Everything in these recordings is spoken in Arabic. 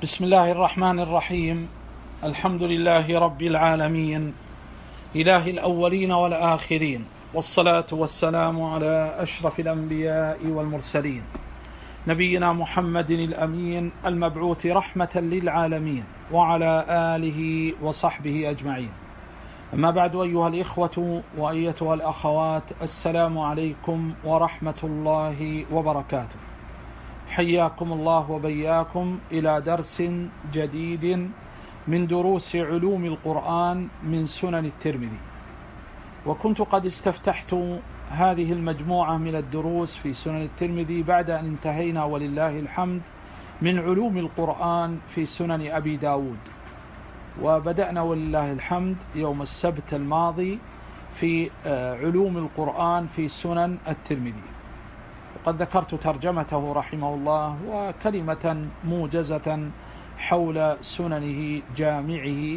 بسم الله الرحمن الرحيم. الحمد لله رب العالمين، إله الأولين والآخرين، والصلاة والسلام على أشرف الأنبياء والمرسلين، نبينا محمد الأمين المبعوث رحمة للعالمين، وعلى آله وصحبه أجمعين. أما بعد، أيها الإخوة وأيتها الأخوات، السلام عليكم ورحمة الله وبركاته. حياكم الله وبياكم إلى درس جديد من دروس علوم القرآن من سنن الترمذي. وكنت قد استفتحت هذه المجموعة من الدروس في سنن الترمذي بعد أن انتهينا ولله الحمد من علوم القرآن في سنن أبي داود، وبدأنا ولله الحمد يوم السبت الماضي في علوم القرآن في سنن الترمذي. وقد ذكرت ترجمته رحمه الله وكلمة موجزة حول سننه جامعه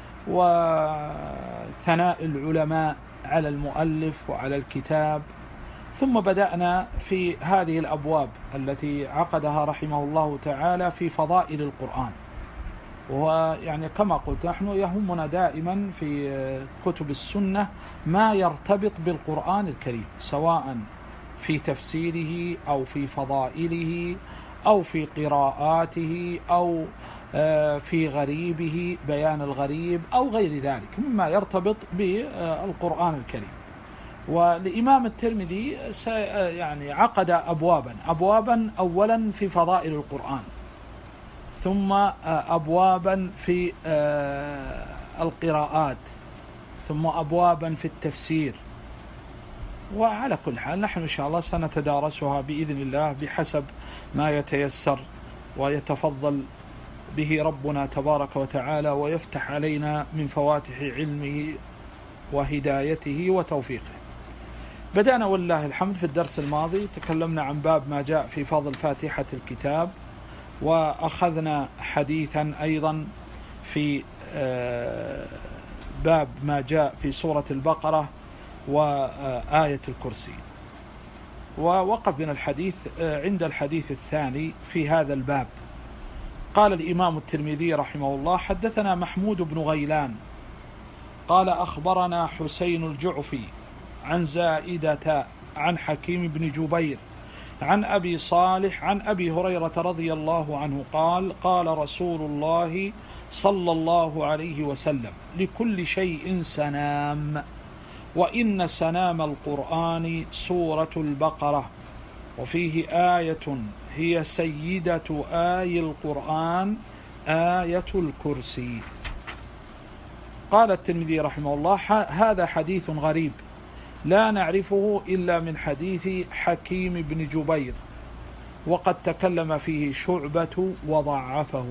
وثناء العلماء على المؤلف وعلى الكتاب. ثم بدأنا في هذه الأبواب التي عقدها رحمه الله تعالى في فضائل القرآن. ويعني كما قلت، نحن يهمنا دائما في كتب السنة ما يرتبط بالقرآن الكريم، سواء في تفسيره أو في فضائله أو في قراءاته أو في غريبه، بيان الغريب أو غير ذلك مما يرتبط بالقرآن الكريم. والإمام الترمذي يعني عقد أبوابا أولا في فضائل القرآن، ثم أبوابا في القراءات، ثم أبوابا في التفسير. وعلى كل حال نحن إن شاء الله سنتدارسها بإذن الله بحسب ما يتيسر ويتفضل به ربنا تبارك وتعالى ويفتح علينا من فواتح علمه وهدايته وتوفيقه. بدأنا والله الحمد في الدرس الماضي، تكلمنا عن باب ما جاء في فضل فاتحة الكتاب، وأخذنا حديثا أيضا في باب ما جاء في سورة البقرة وآية الكرسي. ووقف بنا الحديث عند الحديث الثاني في هذا الباب. قال الإمام الترمذي رحمه الله: حدثنا محمود بن غيلان قال أخبرنا حسين الجعفي عن زائدة عن حكيم بن جبير عن أبي صالح عن أبي هريرة رضي الله عنه قال: قال رسول الله صلى الله عليه وسلم: لكل شيء سنام، وإن سنام القرآن سورة البقرة، وفيه آية هي سيدة آي القرآن آية الكرسي. قال الترمذي رحمه الله: هذا حديث غريب لا نعرفه إلا من حديث حكيم بن جبير، وقد تكلم فيه شعبة وضعفه.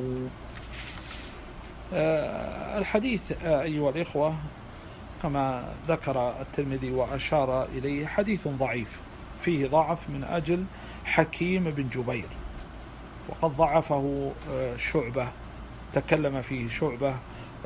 الحديث أيها الإخوة كما ذكر الترمذي وأشار إليه حديث ضعيف، فيه ضعف من أجل حكيم بن جبير، وقد ضعفه شعبة، تكلم فيه شعبة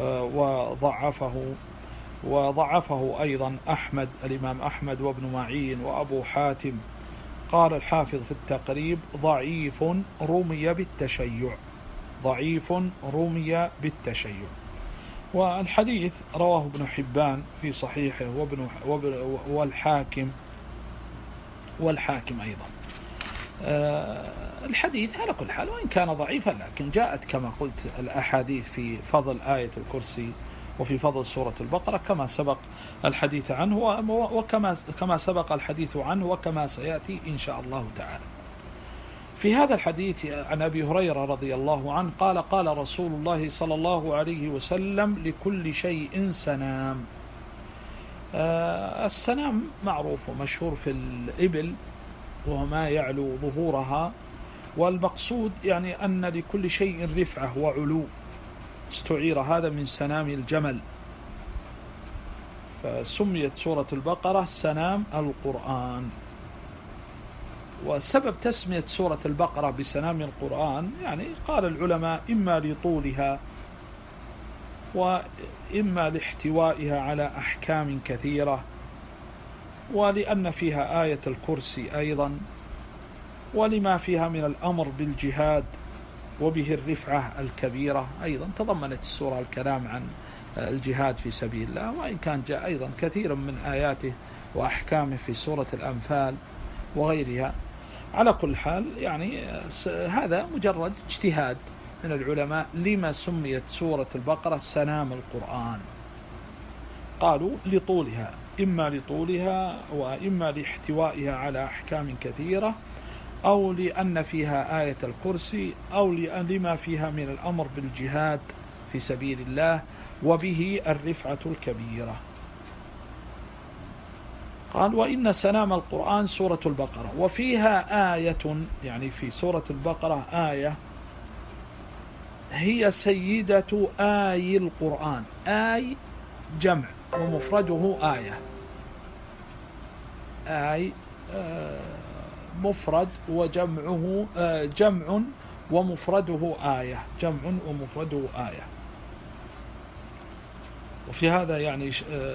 وضعفه أيضا أحمد، الإمام أحمد وابن معين وأبو حاتم. قال الحافظ في التقريب: ضعيف رمي بالتشيع، ضعيف رمي بالتشيع. والحديث رواه ابن حبان في صحيحه والحاكم أيضا. الحديث على كل حال وإن كان ضعيفا، لكن جاءت كما قلت الأحاديث في فضل آية الكرسي وفي فضل سورة البقرة كما سبق الحديث عنه وكما سبق الحديث عنه وكما سيأتي إن شاء الله تعالى. في هذا الحديث عن أبي هريرة رضي الله عنه قال: قال رسول الله صلى الله عليه وسلم: لكل شيء سنام. السنام معروف ومشهور في الإبل وما يعلو ظهورها، والمقصود يعني أن لكل شيء رفعة وعلو، استعير هذا من سنام الجمل، فسميت سورة البقرة سنام القرآن. وسبب تسمية سورة البقرة بسنام القرآن يعني قال العلماء إما لطولها وإما لاحتوائها على أحكام كثيرة، ولأن فيها آية الكرسي أيضا، ولما فيها من الأمر بالجهاد وبه الرفعة الكبيرة. أيضا تضمنت السورة الكلام عن الجهاد في سبيل الله، وإن كان جاء أيضا كثير من آياته وأحكامه في سورة الأنفال وغيرها. على كل حال يعني هذا مجرد اجتهاد من العلماء لما سميت سورة البقرة سنام القرآن. قالوا لطولها، إما لطولها وإما لاحتوائها على أحكام كثيرة، أو لأن فيها آية الكرسي، أو لما فيها من الأمر بالجهاد في سبيل الله وبه الرفعة الكبيرة. قال وإن سنام القرآن سورة البقرة، وفيها آية، يعني في سورة البقرة آية هي سيدة آي القرآن. آي جمع ومفرده آية. آي مفرد وجمعه جمع ومفرده آية. جمع ومفرده آية. وفي هذا يعني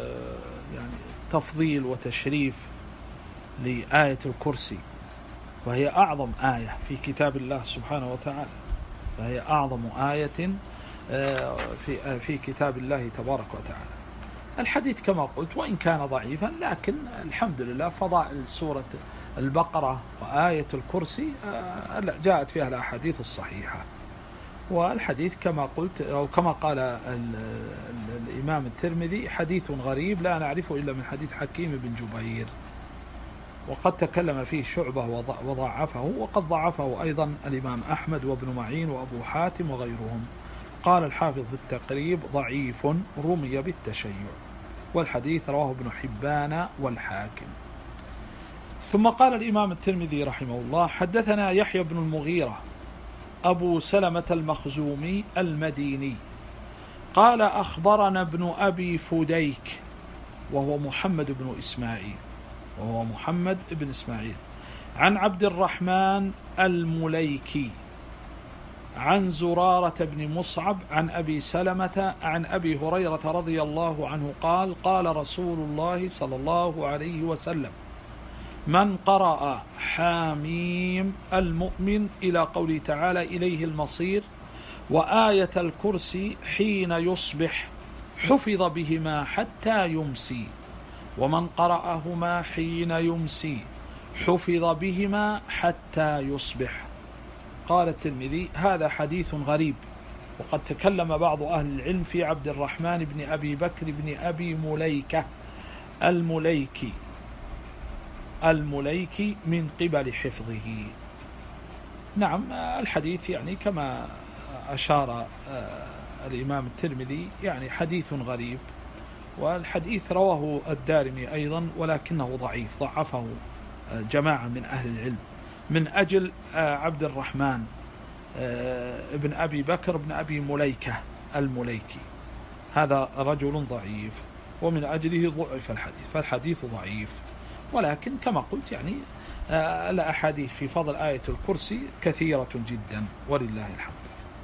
تفضيل وتشريف لآية الكرسي، وهي أعظم آية في كتاب الله سبحانه وتعالى، فهي أعظم آية في كتاب الله تبارك وتعالى. الحديث كما قلت وإن كان ضعيفا، لكن الحمد لله فضائل سورة البقرة وآية الكرسي جاءت فيها الأحاديث الصحيحة. والحديث كما قلت أو كما قال الإمام الترمذي حديث غريب لا نعرفه إلا من حديث حكيم بن جبير، وقد تكلم فيه شعبة وضعفه، وقد ضعفه أيضا الإمام أحمد وابن معين وأبو حاتم وغيرهم. قال الحافظ في التقريب ضعيف رمي بالتشيع، والحديث رواه ابن حبان والحاكم. ثم قال الإمام الترمذي رحمه الله حدثنا يحيى بن المغيرة أبو سلمة المخزومي المديني قال أخبرنا ابن أبي فديك وهو محمد بن إسماعيل عن عبد الرحمن المليكي عن زرارة بن مصعب عن أبي سلمة عن أبي هريرة رضي الله عنه قال قال رسول الله صلى الله عليه وسلم من قرأ حاميم المؤمن إلى قوله تعالى إليه المصير وآية الكرسي حين يصبح حفظ بهما حتى يمسي، ومن قرأهما حين يمسي حفظ بهما حتى يصبح. قال الترمذي هذا حديث غريب، وقد تكلم بعض أهل العلم في عبد الرحمن بن أبي بكر بن أبي مليكة المليكي من قبل حفظه. نعم الحديث يعني كما أشار الإمام الترمذي يعني حديث غريب، والحديث رواه الدارمي أيضا ولكنه ضعيف، ضعفه جماعة من أهل العلم من أجل عبد الرحمن ابن أبي بكر بن أبي مليكة المليكي، هذا رجل ضعيف ومن أجله ضعف الحديث، فالحديث ضعيف. ولكن كما قلت يعني الأحاديث في فضل آية الكرسي كثيرة جدا ولله الحمد.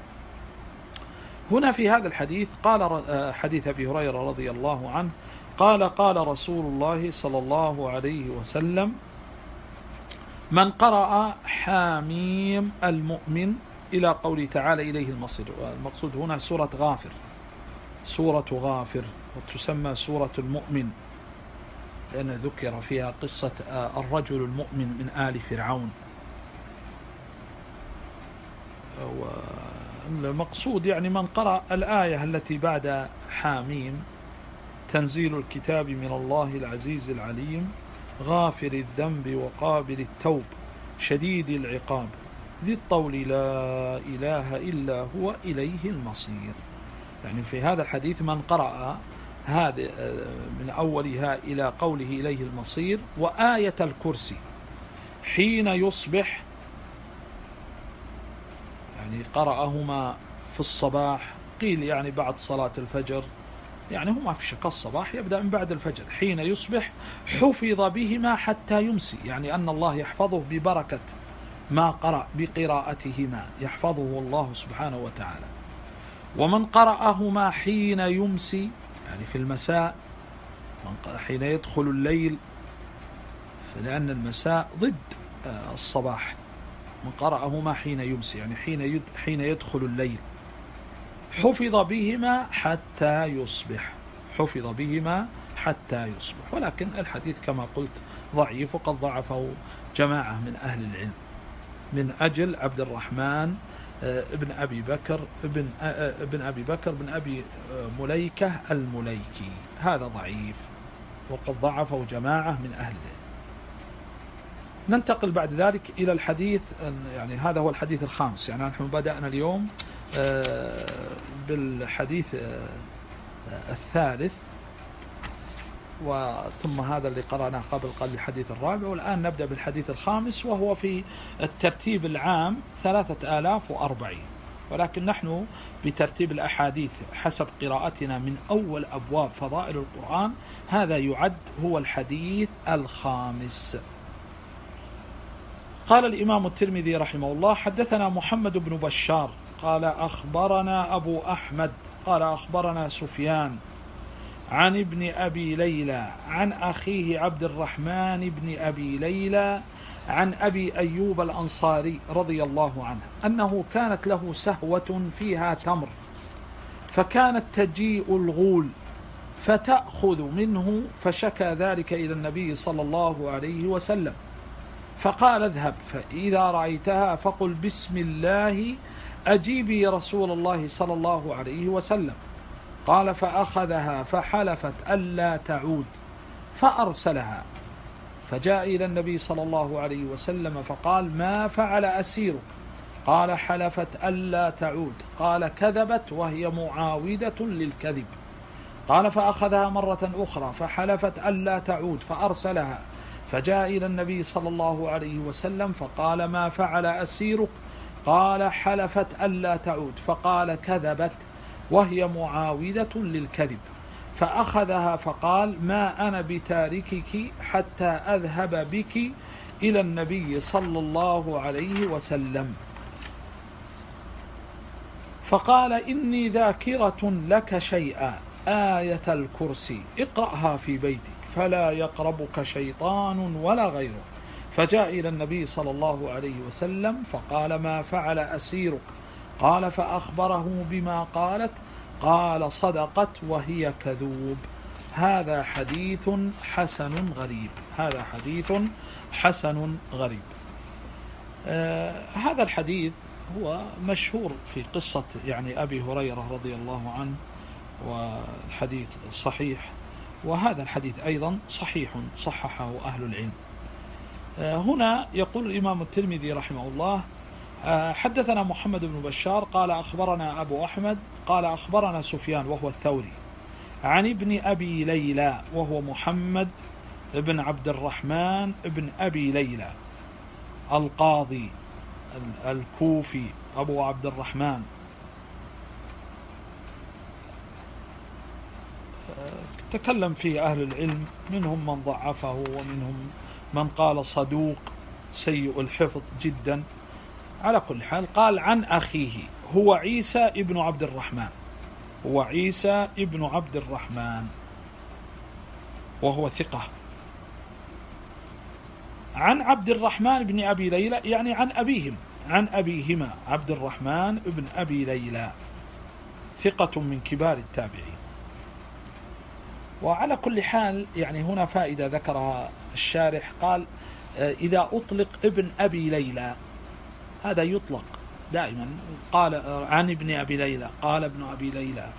هنا في هذا الحديث قال حديث أبي هريرة رضي الله عنه قال قال رسول الله صلى الله عليه وسلم من قرأ حاميم المؤمن إلى قوله تعالى إليه المصير. المقصود هنا سورة غافر وتسمى سورة المؤمن، لأن ذكر فيها قصة الرجل المؤمن من آل فرعون. المقصود يعني من قرأ الآية التي بعد حاميم تنزيل الكتاب من الله العزيز العليم غافر الذنب وقابل التوب شديد العقاب ذي الطول لا إله إلا هو إليه المصير. يعني في هذا الحديث من قرأ هذا من أولها إلى قوله إليه المصير وآية الكرسي حين يصبح، يعني قرأهما في الصباح، قيل يعني بعد صلاة الفجر، يعني هما في شق الصباح يبدأ من بعد الفجر، حين يصبح حفظ بهما حتى يمسي، يعني أن الله يحفظه ببركة ما قرأ بقراءتهما، يحفظه الله سبحانه وتعالى. ومن قرأهما حين يمسي يعني في المساء، حين يدخل الليل، لأن المساء ضد الصباح، من قرأهما حين يمسي يعني حين يدخل الليل. حفظ بهما حتى يصبح، حفظ بهما حتى يصبح. ولكن الحديث كما قلت ضعيف، وقد ضعفه جماعة من أهل العلم من أجل عبد الرحمن ابن أبي بكر بن أبي مليكة المليكي، هذا ضعيف وقد ضعفه جماعة من أهل العلم. ننتقل بعد ذلك إلى الحديث، يعني هذا هو الحديث الخامس. يعني نحن بدأنا اليوم بالحديث الثالث، وثم هذا اللي قرأناه قبل قال الحديث الرابع، والآن نبدأ بالحديث الخامس، وهو في الترتيب العام 3040. ولكن نحن بترتيب الأحاديث حسب قراءتنا من أول أبواب فضائل القرآن، هذا يعد هو الحديث الخامس. قال الإمام الترمذي رحمه الله: حدثنا محمد بن بشار قال أخبرنا أبو أحمد قال أخبرنا سفيان عن ابن أبي ليلى عن أخيه عبد الرحمن بن أبي ليلى عن أبي أيوب الأنصاري رضي الله عنه أنه كانت له سهوة فيها تمر، فكانت تجيء الغول فتأخذ منه، فشكى ذلك إلى النبي صلى الله عليه وسلم، فقال: اذهب فإذا رأيتها فقل بسم الله أجيبي رسول الله صلى الله عليه وسلم. قال: فأخذها فحلفت ألا تعود فأرسلها، فجاء إلى النبي صلى الله عليه وسلم فقال: ما فعل أسيرك؟ قال: حلفت ألا تعود. قال: كذبت وهي معاودة للكذب. قال: فأخذها مرة أخرى فحلفت ألا تعود فأرسلها، فجاء إلى النبي صلى الله عليه وسلم فقال: ما فعل أسيرك؟ قال: حلفت ألا تعود. فقال: كذبت وهي معاودة للكذب. فأخذها فقال: ما أنا بتاركك حتى أذهب بك إلى النبي صلى الله عليه وسلم. فقال: إني ذاكرة لك شيئا، آية الكرسي اقرأها في بيتك فلا يقربك شيطان ولا غيره. فجاء إلى النبي صلى الله عليه وسلم فقال: ما فعل أسيرك؟ قال: فأخبره بما قالت. قال: صدقت وهي كذوب. هذا حديث حسن غريب. هذا حديث حسن غريب. هذا الحديث هو مشهور في قصة يعني أبي هريرة رضي الله عنه، والحديث صحيح، وهذا الحديث أيضا صحيح صححه أهل العلم. هنا يقول الإمام الترمذي رحمه الله: حدثنا محمد بن بشار قال أخبرنا أبو أحمد قال أخبرنا سفيان وهو الثوري عن ابن أبي ليلى وهو محمد بن عبد الرحمن بن أبي ليلى القاضي الكوفي أبو عبد الرحمن. تكلم فيه أهل العلم، منهم من ضعفه ومنهم من قال صدوق سيء الحفظ جدا. على كل حال قال عن أخيه هو عيسى ابن عبد الرحمن، هو عيسى ابن عبد الرحمن وهو ثقة، عن عبد الرحمن بن أبي ليلى يعني عن أبيهم، عن أبيهما عبد الرحمن بن أبي ليلى ثقة من كبار التابعين. وعلى كل حال يعني هنا فائدة ذكرها الشارح، قال إذا أطلق ابن أبي ليلى هذا يطلق دائما، قال عن ابن أبي ليلى قال ابن أبي ليلى.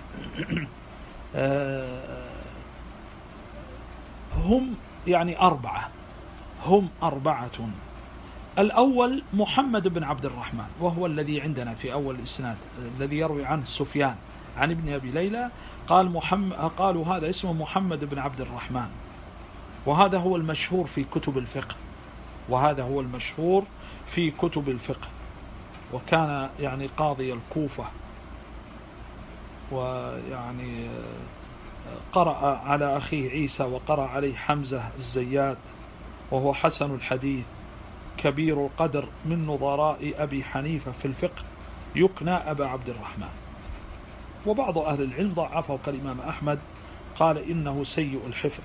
هم يعني أربعة، هم أربعة. الأول محمد بن عبد الرحمن وهو الذي عندنا في أول الإسناد الذي يروي عنه سفيان عن ابن أبي ليلى، قالوا هذا اسمه محمد بن عبد الرحمن، وهذا هو المشهور في كتب الفقه، وهذا هو المشهور في كتب الفقه. وكان يعني قاضي الكوفة، ويعني قرأ على أخيه عيسى وقرأ عليه حمزة الزيات، وهو حسن الحديث كبير القدر من نظراء أبي حنيفة في الفقه، يكنى أبا عبد الرحمن. وبعض أهل العلم ضعفه كالإمام أحمد، قال إنه سيء الحفظ.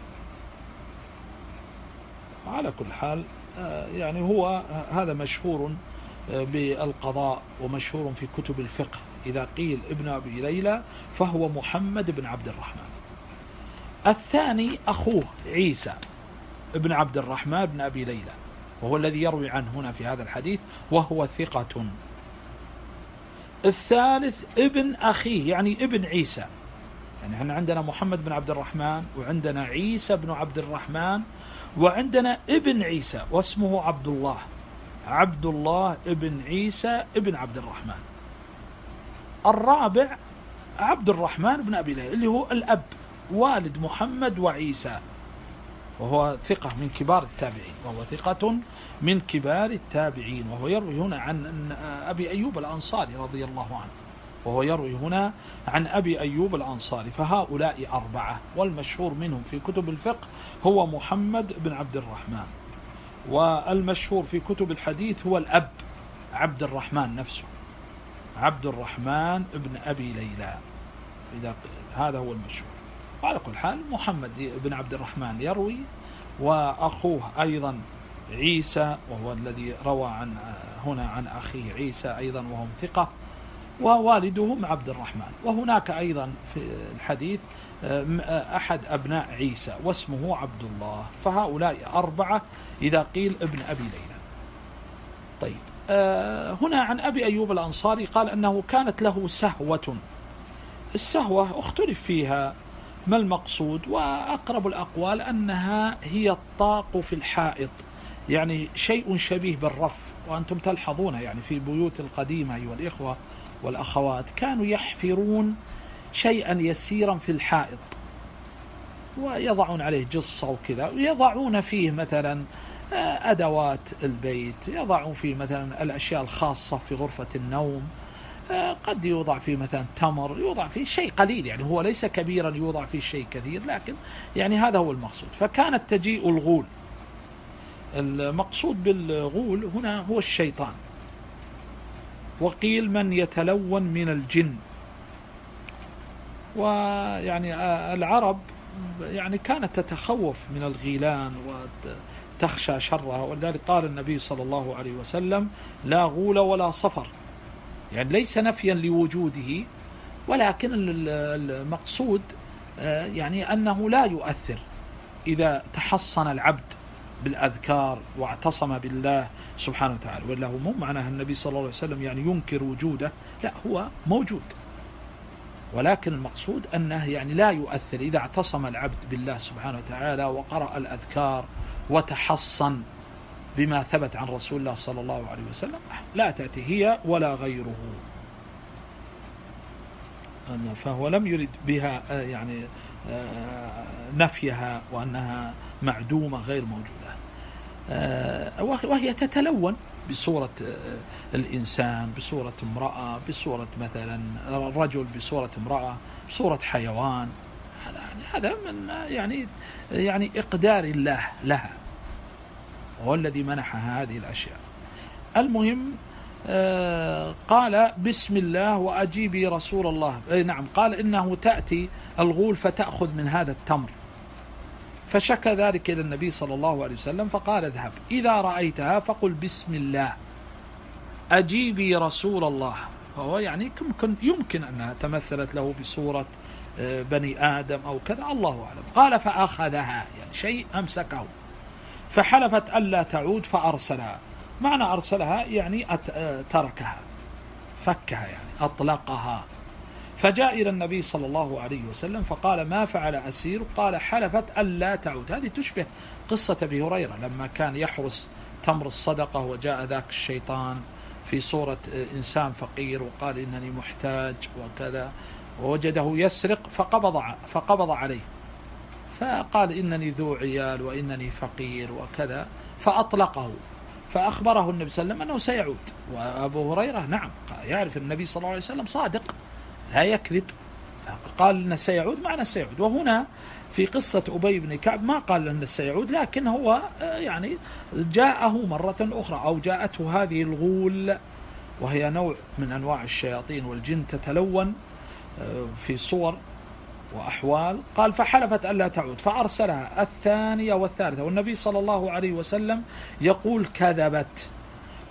على كل حال يعني هو هذا مشهور بالقضاء ومشهور في كتب الفقه. إذا قيل ابن أبي ليلى فهو محمد بن عبد الرحمن. الثاني أخوه عيسى ابن عبد الرحمن بن أبي ليلى، وهو الذي يروي عنه هنا في هذا الحديث، وهو ثقة. الثالث ابن أخيه، يعني ابن عيسى. يعني احنا عندنا محمد بن عبد الرحمن، وعندنا عيسى بن عبد الرحمن، وعندنا ابن عيسى واسمه عبد الله، عبد الله ابن عيسى ابن عبد الرحمن. الرابع عبد الرحمن بن أبي ليلى اللي هو الأب، والد محمد وعيسى، وهو ثقة من كبار التابعين، وهو ثقة من كبار التابعين، وهو يروي هنا عن أبي أيوب الأنصاري رضي الله عنه، وهو يروي هنا عن أبي أيوب الأنصاري. فهؤلاء أربعة، والمشهور منهم في كتب الفقه هو محمد بن عبد الرحمن، والمشهور في كتب الحديث هو الأب عبد الرحمن نفسه، عبد الرحمن بن أبي ليلى، هذا هو المشهور. على كل حال محمد بن عبد الرحمن يروي، وأخوه أيضا عيسى، وهو الذي روى هنا عن أخيه عيسى أيضا وهم ثقة، ووالدهم عبد الرحمن. وهناك أيضا في الحديث أحد أبناء عيسى واسمه عبد الله. فهؤلاء أربعة إذا قيل ابن أبي ليلى. طيب، هنا عن أبي أيوب الأنصاري قال أنه كانت له سهوة. السهوة اختلف فيها ما المقصود، وأقرب الأقوال أنها هي الطاق في الحائط، يعني شيء شبيه بالرف. وأنتم تلحظون يعني في بيوت القديمة أيها الإخوة والأخوات كانوا يحفرون شيئا يسيرا في الحائط ويضعون عليه جصة وكذا، ويضعون فيه مثلا أدوات البيت، يضعون فيه مثلا الأشياء الخاصة في غرفة النوم، قد يوضع فيه مثلا تمر، يوضع فيه شيء قليل، يعني هو ليس كبيرا يوضع فيه شيء كثير، لكن يعني هذا هو المقصود. فكانت تجيء الغول. المقصود بالغول هنا هو الشيطان، وقيل من يتلون من الجن. ويعني العرب يعني كانت تتخوف من الغيلان وتخشى شرها، ولذلك قال النبي صلى الله عليه وسلم لا غول ولا صفر، يعني ليس نفيا لوجوده، ولكن المقصود يعني أنه لا يؤثر إذا تحصن العبد بالأذكار واعتصم بالله سبحانه وتعالى. ولا هو مو معناه النبي صلى الله عليه وسلم يعني ينكر وجوده، لا، هو موجود، ولكن المقصود أنه يعني لا يؤثر إذا اعتصم العبد بالله سبحانه وتعالى وقرأ الأذكار وتحصن بما ثبت عن رسول الله صلى الله عليه وسلم، لا تأتي هي ولا غيره. فهو لم يرد بها يعني نفيها وأنها معدومة غير موجودة، وهي تتلون بصورة الإنسان، بصورة امرأة، بصورة مثلا رجل، بصورة امرأة، بصورة حيوان. هذا من يعني إقدار الله لها، هو الذي منحها هذه الأشياء. المهم قال بسم الله وأجيبي رسول الله. نعم، قال إنه تأتي الغول فتأخذ من هذا التمر، فشكى ذلك إلى النبي صلى الله عليه وسلم فقال اذهب إذا رأيتها فقل بسم الله أجيبي رسول الله. فهو يعني يمكن أنها تمثلت له بصورة بني آدم أو كذا، الله أعلم. قال فأخذها، يعني شيء أمسكه، فحلفت ألا تعود فأرسلها. معنى أرسلها يعني تركها، فكها، يعني أطلقها. فجاء إلى النبي صلى الله عليه وسلم فقال ما فعل أسير؟ قال حلفت ألا تعود. هذه تشبه قصة أبي هريرة لما كان يحرس تمر الصدقة وجاء ذاك الشيطان في صورة إنسان فقير وقال إنني محتاج وكذا، ووجده يسرق فقبض عليه، فقال إنني ذو عيال وإنني فقير وكذا، فأطلقه. فأخبره النبي صلى الله عليه وسلم أنه سيعود. وأبو هريرة نعم يعرف النبي صلى الله عليه وسلم صادق لا يكذب، قال إنه سيعود معنى سيعود. وهنا في قصة أبي بن كعب ما قال إنه سيعود، لكن هو يعني جاءه مرة أخرى، أو جاءته هذه الغول، وهي نوع من أنواع الشياطين والجن تتلون في صور وأحوال. قال فحلفت ألا تعود فأرسلها الثانية والثالثة، والنبي صلى الله عليه وسلم يقول كذبت.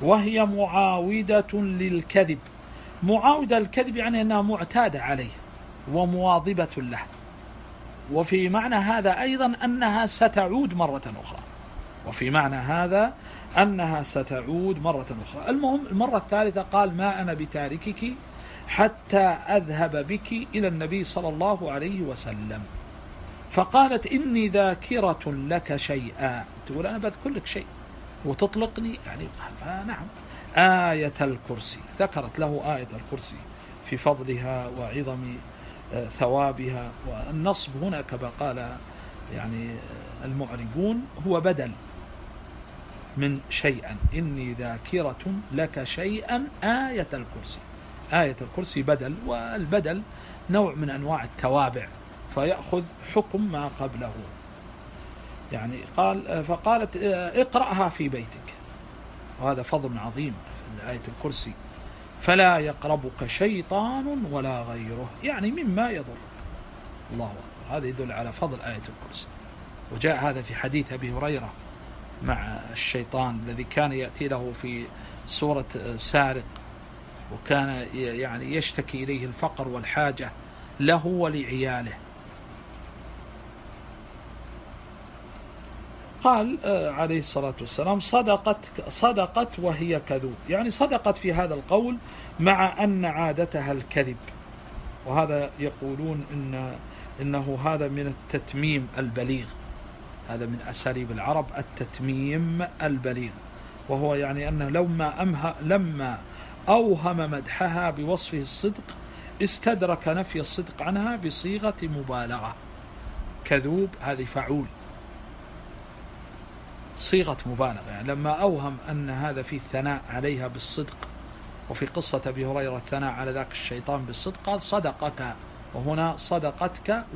وهي معاودة للكذب. معاودة للكذب يعني أنها معتادة عليه ومواظبة له. وفي معنى هذا أيضا أنها ستعود مرة أخرى، وفي معنى هذا أنها ستعود مرة أخرى. المهم المرة الثالثة قال: ما أنا بتاركك حتى أذهب بك إلى النبي صلى الله عليه وسلم. فقالت: إني ذاكرة لك شيئا، تقول أنا بذكر لك شيء وتطلقني يعني. نعم، آية الكرسي. ذكرت له آية الكرسي في فضلها وعظم ثوابها. والنصب هنا كما قال يعني المعربون هو بدل من شيئا. إني ذاكرة لك شيئا آية الكرسي. آية الكرسي بدل، والبدل نوع من أنواع التوابع فيأخذ حكم ما قبله. يعني فقالت: اقرأها في بيتك. وهذا فضل عظيم في آية الكرسي. فلا يقربك شيطان ولا غيره، يعني مما يضر. الله أكبر. هذا يدل على فضل آية الكرسي. وجاء هذا في حديث أبي هريرة مع الشيطان الذي كان يأتي له في سورة سارق، وكان يعني يشتكي إليه الفقر والحاجة له ولعياله. قال عليه الصلاة والسلام: صدقت وهي كذوب، يعني صدقت في هذا القول مع أن عادتها الكذب. وهذا يقولون إنه هذا من التتميم البليغ، هذا من أساليب العرب التتميم البليغ، وهو يعني أنه لما أوهم مدحها بوصفه الصدق استدرك نفي الصدق عنها بصيغة مبالغة. كذوب هذه فعول، صيغة مبالغة، يعني لما أوهم أن هذا فيه الثناء عليها بالصدق. وفي قصة أبي هريرة الثناء على ذاك الشيطان بالصدق قال: صدقك، وهنا صدقتك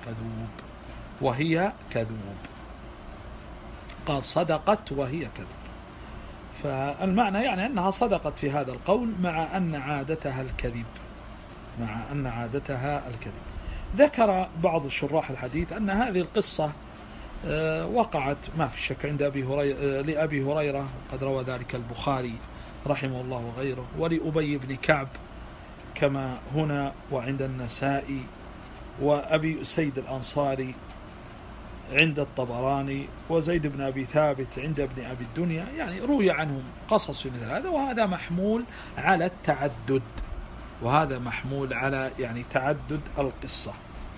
وهي كذوب. قال: صدقت وهي كذوب. فالمعنى يعني أنها صدقت في هذا القول مع أن عادتها الكذب. ذكر بعض الشراح الحديث أن هذه القصة وقعت ما في شك عند لأبي هريرة، قد روى ذلك البخاري رحمه الله وغيره، ولأبي بن كعب كما هنا، وعند النسائي، وأبي أسيد الأنصاري عند الطبراني، وزيد بن أبي ثابت عند ابن أبي الدنيا. يعني روي عنهم قصص مثل هذا، وهذا محمول على التعدد، وهذا محمول على يعني تعدد القصة.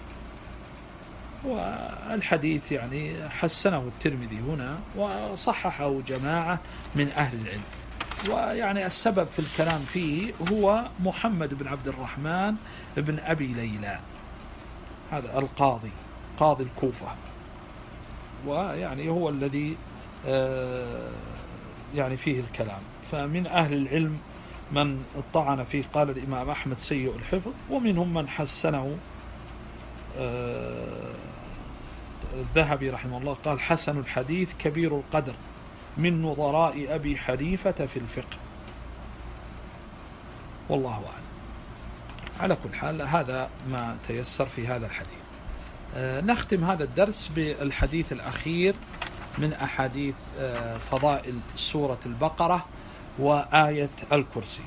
والحديث يعني حسنه الترمذي هنا وصححه جماعة من أهل العلم. ويعني السبب في الكلام فيه هو محمد بن عبد الرحمن بن أبي ليلى، هذا القاضي، قاضي الكوفة، ويعني هو الذي يعني فيه الكلام. فمن أهل العلم من طعن فيه، قال الإمام أحمد سيء الحفظ، ومنهم من حسنه الذهبي رحمه الله قال: حسن الحديث كبير القدر من نظراء أبي حنيفة في الفقه. والله أعلم. على كل حال هذا ما تيسر في هذا الحديث. نختم هذا الدرس بالحديث الأخير من أحاديث فضائل سورة البقرة وآية الكرسي،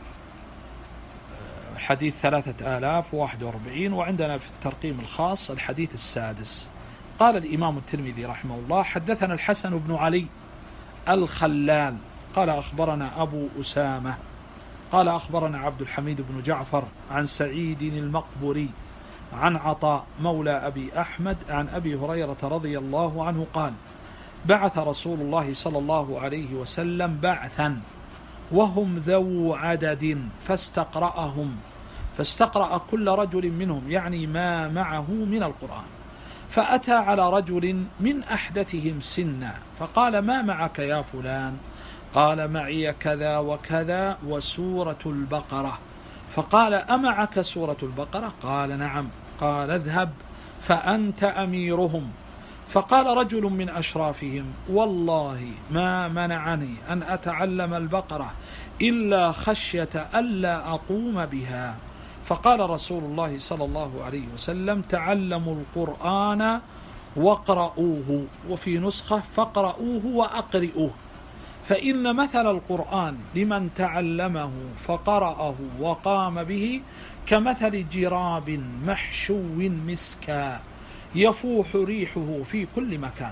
حديث 3041، وعندنا في الترقيم الخاص الحديث السادس. قال الإمام الترمذي رحمه الله: حدثنا الحسن بن علي الخلال قال أخبرنا أبو أسامة قال أخبرنا عبد الحميد بن جعفر عن سعيد المقبري عن عطاء مولى أبي أحمد عن أبي هريرة رضي الله عنه قال: بعث رسول الله صلى الله عليه وسلم بعثا وهم ذو عدد فاستقرأ كل رجل منهم يعني ما معه من القرآن، فأتى على رجل من أحدثهم سنا فقال: ما معك يا فلان؟ قال: معي كذا وكذا وسورة البقرة. فقال: أمعك سورة البقرة؟ قال: نعم. قال: اذهب فأنت أميرهم. فقال رجل من أشرافهم: والله ما منعني أن أتعلم البقرة إلا خشية ألا أقوم بها. فقال رسول الله صلى الله عليه وسلم: تعلموا القرآن واقرؤوه، وفي نسخة فاقرؤوه وأقرئوه، فإن مثل القرآن لمن تعلمه فقرأه وقام به كمثل جراب محشو مسكا يفوح ريحه في كل مكان،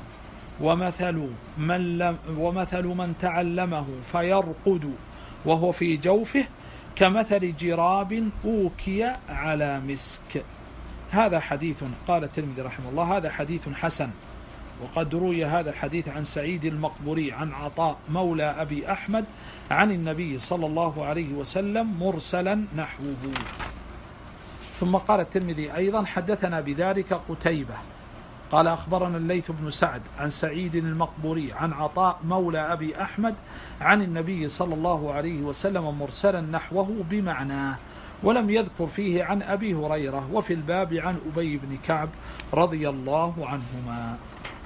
ومثل من تعلمه فيرقد وهو في جوفه كمثل جراب أوكي على مسك. هذا حديث، قال الترمذي رحمه الله هذا حديث حسن. وقد روي هذا الحديث عن سعيد المقبوري عن عطاء مولى أبي أحمد عن النبي صلى الله عليه وسلم مرسلا نحوه. ثم قال الترمذي أيضا حدثنا بذلك قتيبة قال أخبرنا الليث بن سعد عن سعيد المقبوري عن عطاء مولى أبي أحمد عن النبي صلى الله عليه وسلم مرسلا نحوه بمعناه، ولم يذكر فيه عن أبي هريرة. وفي الباب عن أبي بن كعب رضي الله عنهما.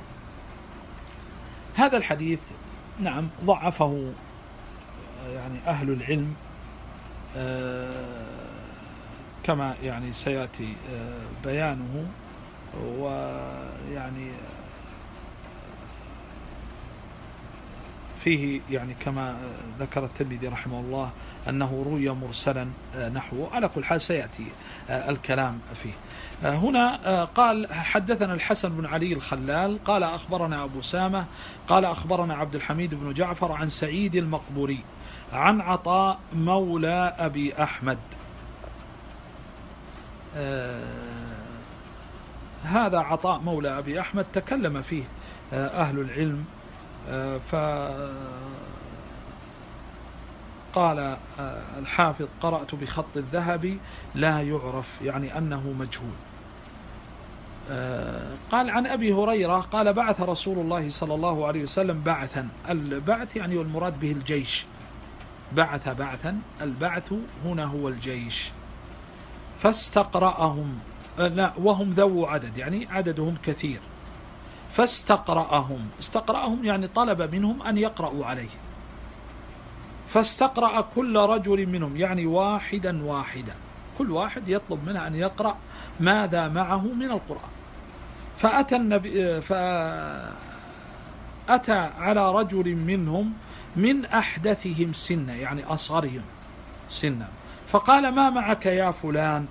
هذا الحديث نعم ضعفه يعني أهل العلم كما يعني سيأتي بيانه. ويعني فيه يعني كما ذكر الترمذي رحمه الله أنه روي مرسلا نحوه. على كل حال سيأتي الكلام فيه. هنا قال حدثنا الحسن بن علي الخلال قال أخبرنا أبو سامة قال أخبرنا عبد الحميد بن جعفر عن سعيد المقبوري عن عطاء مولى أبي أحمد. هذا عطاء مولى أبي أحمد تكلم فيه أهل العلم، فقال الحافظ قرأت بخط الذهب لا يعرف، يعني أنه مجهول. قال عن أبي هريرة قال بعث رسول الله صلى الله عليه وسلم بعثا. البعث يعني والمراد به الجيش، بعث بعثا، البعث هنا هو الجيش. فاستقرأهم، لا وهم ذو عدد يعني عددهم كثير. فاستقرأهم، استقرأهم يعني طلب منهم أن يقرأوا عليه. فاستقرأ كل رجل منهم يعني واحدا واحدا، كل واحد يطلب منه أن يقرأ ماذا معه من القرآن. فأتى النبي أتى على رجل منهم من أحدثهم سنا يعني أصغرهم سنا، فقال ما معك يا فلان؟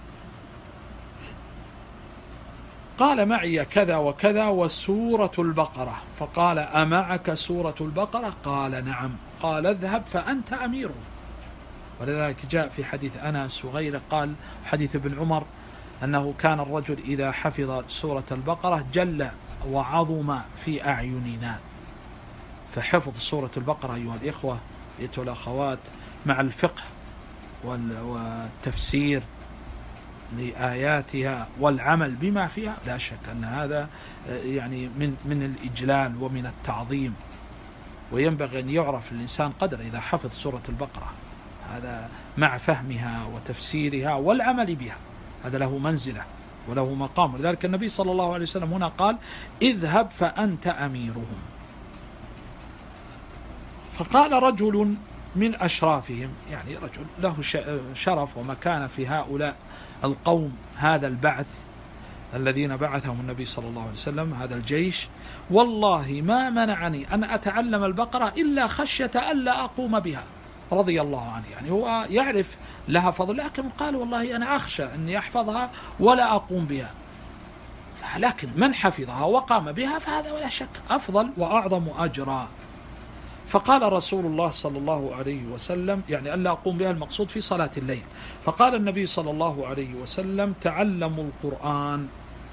قال معي كذا وكذا وسورة البقرة. فقال أمعك سورة البقرة؟ قال نعم. قال اذهب فأنت أميره. ولذلك جاء في حديث أنس وغيره قال حديث ابن عمر أنه كان الرجل إذا حفظ سورة البقرة جل وعظم في أعيننا. فحفظ سورة البقرة أيها الإخوة أيها الأخوات مع الفقه والتفسير لآياتها والعمل بما فيها لا شك أن هذا يعني من الإجلال ومن التعظيم. وينبغي أن يعرف الإنسان قدر إذا حفظ سورة البقرة، هذا مع فهمها وتفسيرها والعمل بها، هذا له منزلة وله مقام. ولذلك النبي صلى الله عليه وسلم هنا قال اذهب فأنت أميرهم. فقال رجل من أشرافهم يعني رجل له شرف ومكانة في هؤلاء القوم، هذا البعث الذين بعثهم النبي صلى الله عليه وسلم، هذا الجيش، والله ما منعني أن أتعلم البقرة إلا خشية ألا أقوم بها، رضي الله عنه. يعني هو يعرف لها فضل، لكن قال والله أنا أخشى أني أحفظها ولا أقوم بها. لكن من حفظها وقام بها فهذا ولا شك أفضل وأعظم أجرا. فقال رسول الله صلى الله عليه وسلم يعني ألا أقوم بها المقصود في صلاة الليل. فقال النبي صلى الله عليه وسلم تعلموا القرآن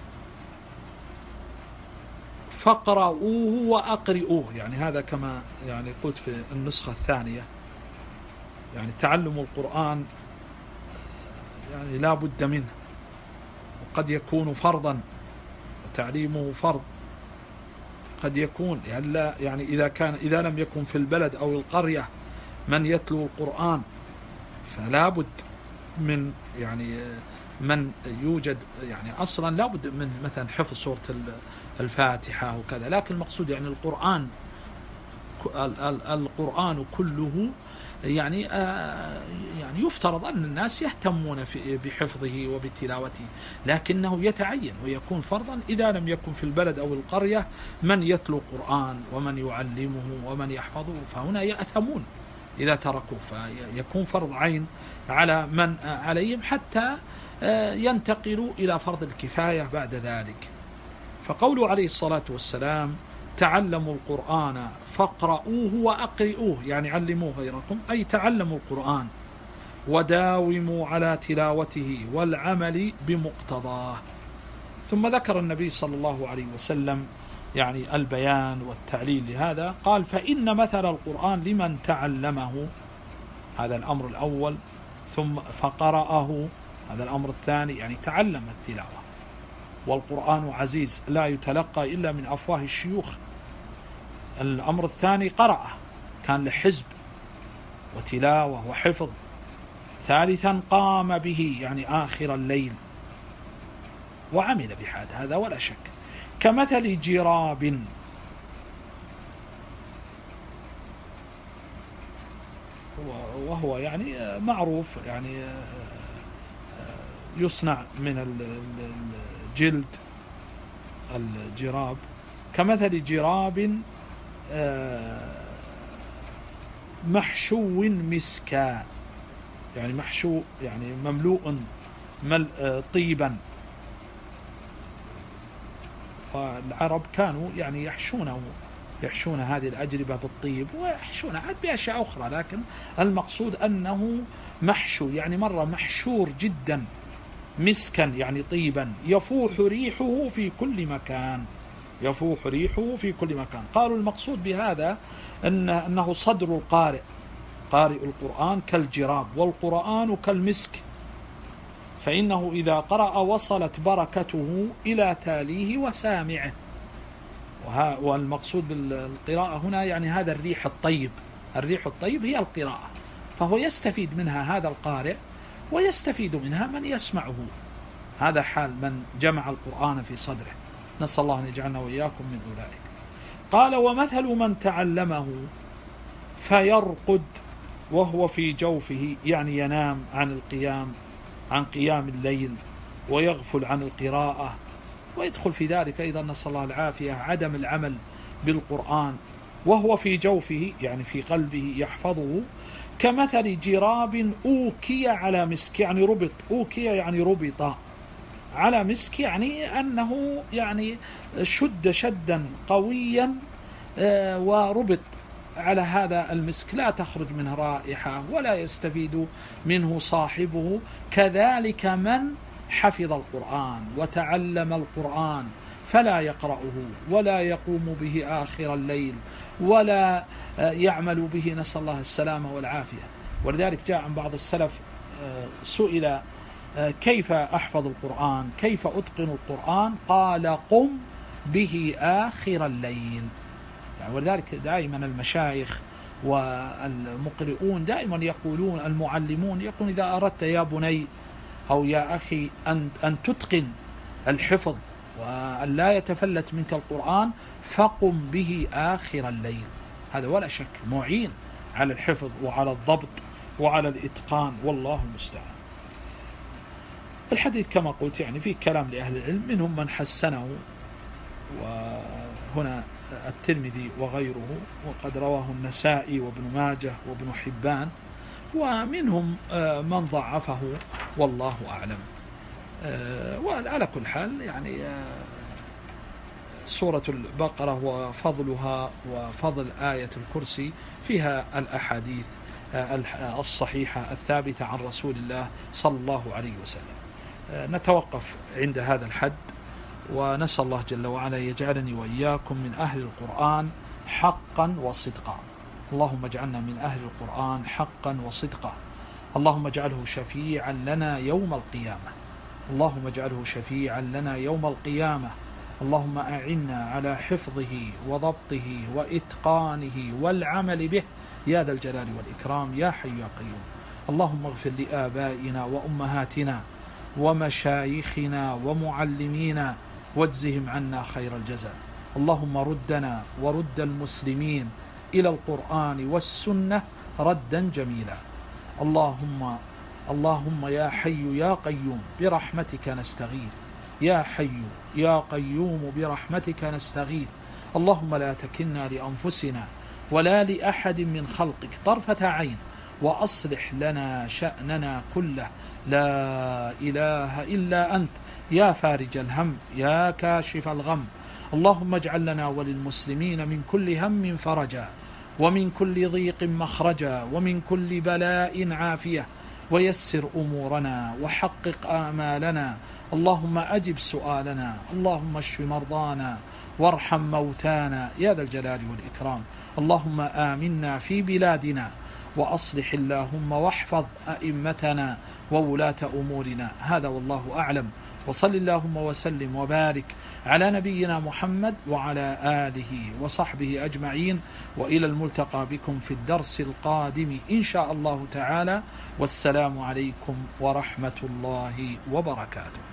فاقرؤوه وأقرئوه، يعني هذا كما يعني قلت في النسخة الثانية، يعني تعلم القرآن يعني لا بد منه، وقد يكون فرضا وتعليمه فرض، قد يكون يعني إذا لم يكن في البلد أو القرية من يتلو القرآن فلا بد من يعني من يوجد يعني أصلا لا بد من مثلا حفظ سورة الفاتحة وكذا. لكن المقصود يعني القرآن القرآن كله يعني يفترض أن الناس يهتمون بحفظه وبتلاوته، لكنه يتعين ويكون فرضا إذا لم يكن في البلد أو القرية من يتلو القرآن ومن يعلمه ومن يحفظه، فهنا يأثمون إذا تركوا، فيكون فرض عين على من عليهم حتى ينتقلوا إلى فرض الكفاية بعد ذلك. فقوله عليه الصلاة والسلام تعلموا القرآن فاقرؤوه وأقرئوه، يعني علموه غيركم، أي تعلموا القرآن وداوموا على تلاوته والعمل بمقتضاه. ثم ذكر النبي صلى الله عليه وسلم يعني البيان والتعليل لهذا، قال فإن مثل القرآن لمن تعلمه، هذا الأمر الأول، ثم فقرأه، هذا الأمر الثاني، يعني تعلم التلاوة. والقرآن عزيز لا يتلقى إلا من أفواه الشيوخ. الأمر الثاني قرأه، كان لحزب وتلاوة وحفظ. ثالثا قام به، يعني آخر الليل وعمل بحاد، هذا ولا شك. كمثل جراب، وهو يعني معروف، يعني يصنع من الجلد الجراب. كمثل جراب محشو مسكا، يعني محشو يعني مملوء طيبا. والعرب كانوا يعني يحشون هذه الأجربة بالطيب، ويحشون عاد بأشياء أخرى، لكن المقصود أنه محشو، يعني مرة محشور جدا مسكا، يعني طيبا، يفوح ريحه في كل مكان، يفوح ريحه في كل مكان. قالوا المقصود بهذا أنه صدر القارئ، قارئ القرآن كالجراب، والقرآن كالمسك، فإنه إذا قرأ وصلت بركته إلى تاليه وسامعه. والمقصود بالقراءة هنا يعني هذا الريح الطيب، الريح الطيب هي القراءة، فهو يستفيد منها هذا القارئ ويستفيد منها من يسمعه. هذا حال من جمع القرآن في صدره، نسأل الله أن يجعلنا وإياكم من أولئك. قال ومثل من تعلمه فيرقد وهو في جوفه، يعني ينام عن قيام الليل ويغفل عن القراءة، ويدخل في ذلك أيضا نسأل الله العافية عدم العمل بالقرآن، وهو في جوفه يعني في قلبه يحفظه. كمثل جراب أوكي على مسك، يعني ربط، أوكي يعني ربط على مسك، يعني أنه يعني شد شدا قويا وربط على هذا المسك، لا تخرج منه رائحة ولا يستفيد منه صاحبه. كذلك من حفظ القرآن وتعلم القرآن فلا يقرأه ولا يقوم به آخر الليل ولا يعمل به، نسأل الله السلامة والعافية. ولذلك جاء عن بعض السلف سئل كيف أحفظ القرآن، كيف أتقن القرآن؟ قال قم به آخر الليل. يعني ولذلك دائما المشايخ والمقرئون دائما يقولون، المعلمون يقولون إذا أردت يا بني أو يا أخي أن تتقن الحفظ وأن لا يتفلت منك القرآن فقم به آخر الليل. هذا ولا شك معين على الحفظ وعلى الضبط وعلى الإتقان، والله المستعان. الحديث كما قلت يعني فيه كلام لأهل العلم، منهم من حسنه، وهنا الترمذي وغيره، وقد رواه النسائي وابن ماجه وابن حبان، ومنهم من ضعفه والله أعلم. وعلى كل حال يعني سورة البقرة وفضلها وفضل آية الكرسي فيها الأحاديث الصحيحة الثابتة عن رسول الله صلى الله عليه وسلم. نتوقف عند هذا الحد، ونسأل الله جل وعلا يجعلني وإياكم من أهل القرآن حقا وصدقا. اللهم اجعلنا من أهل القرآن حقا وصدقا. اللهم اجعله شفيعا لنا يوم القيامة، اللهم اجعله شفيعا لنا يوم القيامة. اللهم أعنا على حفظه وضبطه وإتقانه والعمل به يا ذا الجلال والإكرام يا حي يا قيوم. اللهم اغفر لآبائنا وأمهاتنا ومشايخنا ومعلمينا واجزهم عنا خير الجزاء. اللهم ردنا ورد المسلمين إلى القرآن والسنة ردا جميلا. اللهم يا حي يا قيوم برحمتك نستغيث، يا حي يا قيوم برحمتك نستغيث. اللهم لا تكلنا لأنفسنا ولا لأحد من خلقك طرفة عين، وأصلح لنا شأننا كله، لا إله إلا أنت يا فارج الهم يا كاشف الغم. اللهم اجعل لنا وللمسلمين من كل هم فرجا، ومن كل ضيق مخرجا، ومن كل بلاء عافية، ويسر أمورنا وحقق آمالنا. اللهم أجب سؤالنا، اللهم اشف مرضانا وارحم موتانا يا ذا الجلال والإكرام. اللهم آمنا في بلادنا، وأصلح اللهم واحفظ أئمتنا وولاة أمورنا. هذا والله أعلم، وصل اللهم وسلم وبارك على نبينا محمد وعلى آله وصحبه أجمعين، وإلى الملتقى بكم في الدرس القادم إن شاء الله تعالى، والسلام عليكم ورحمة الله وبركاته.